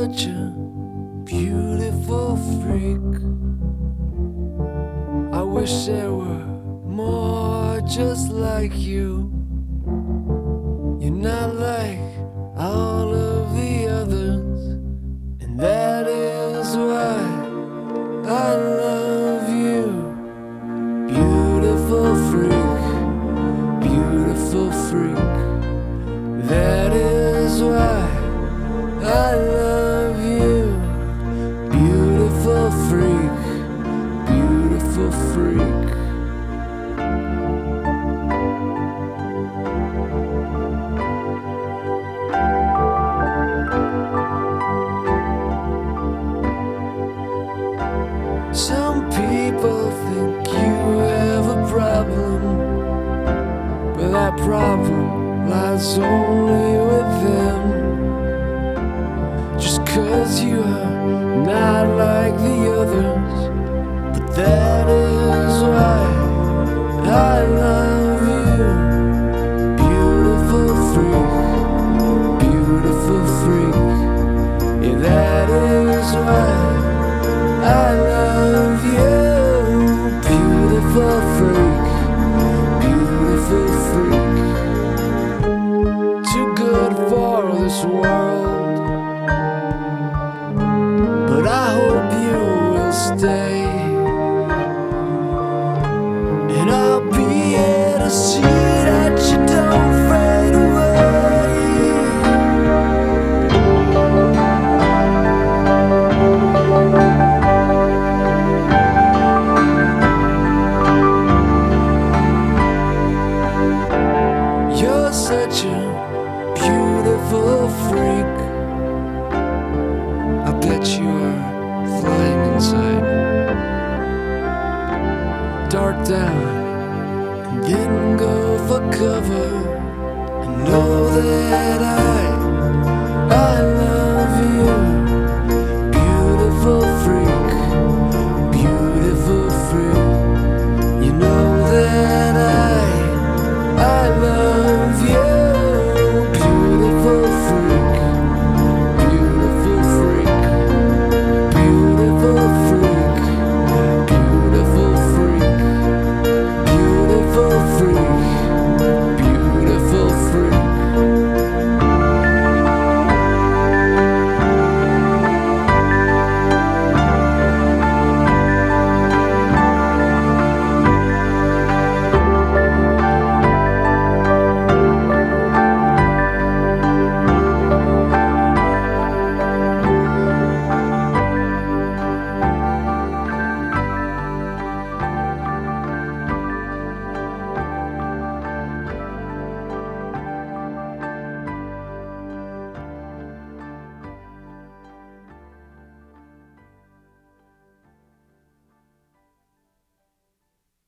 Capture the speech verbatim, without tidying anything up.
such a beautiful freak. I wish there were more just like you. You're not like all of the others, and that is why I love you. Beautiful freak, beautiful freak. That is why I love you. Beautiful freak, beautiful freak. Some people think you have a problem, but that problem lies only with them. Just 'cause you are not like the others, but that is why I love you. Beautiful freak, beautiful freak. Yeah, that is why I love you. Beautiful freak, beautiful freak. Too good for this world, but I hope you will stay, and I'll be here to see that you don't fade away. You're such a beautiful freak. I bet you are flying inside. Dart down and then go for cover, and know that I, I love